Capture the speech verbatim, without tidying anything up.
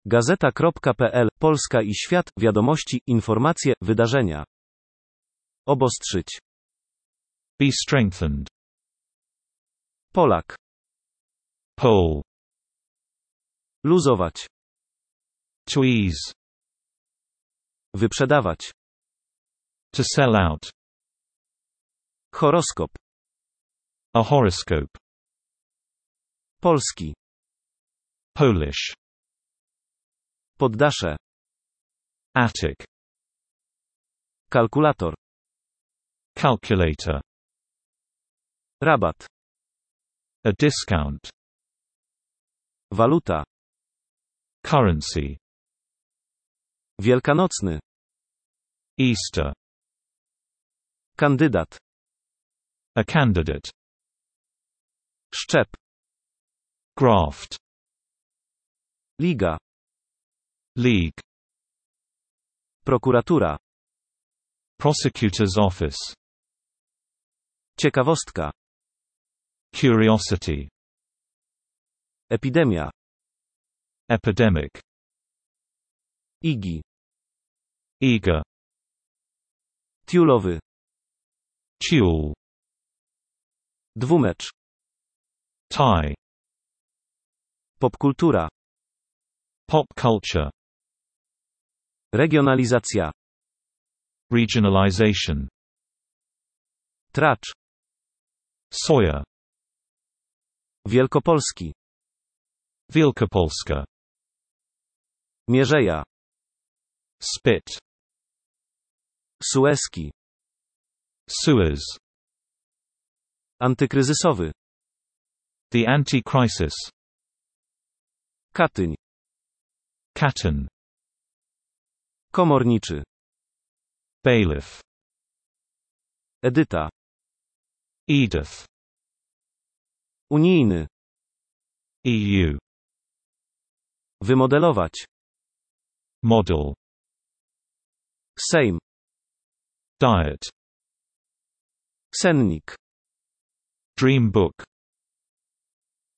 Gazeta kropka pe el, Polska i świat, wiadomości, informacje, wydarzenia. Obostrzyć. Be strengthened. Polak. Pole. Luzować. To ease. Wyprzedawać. To sell out. Horoskop. A horoscope. Polski. Polish. Poddasze. Attic. Kalkulator. Calculator. Rabat. A discount. Waluta. Currency. Wielkanocny. Easter. Kandydat. A candidate. Szczep. Graft. Liga. League. Prokuratura. Prosecutor's office. Ciekawostka. Curiosity. Epidemia. Epidemic. Igi. Eager. Tiulowy. Tulle. Dwumecz. Tie. Popkultura. Pop culture. Regionalizacja. Regionalization. Tracz. Sawyer. Wielkopolski. Wielkopolska. Mierzeja. Spit. Sueski. Suez. Antykryzysowy. The Anti-Crisis. Katyń. Katyn. Komorniczy. Bailiff. Edyta. Edith. Unijny. E U. Wymodelować. Model. Sejm. Diet. Sennik. Dream book.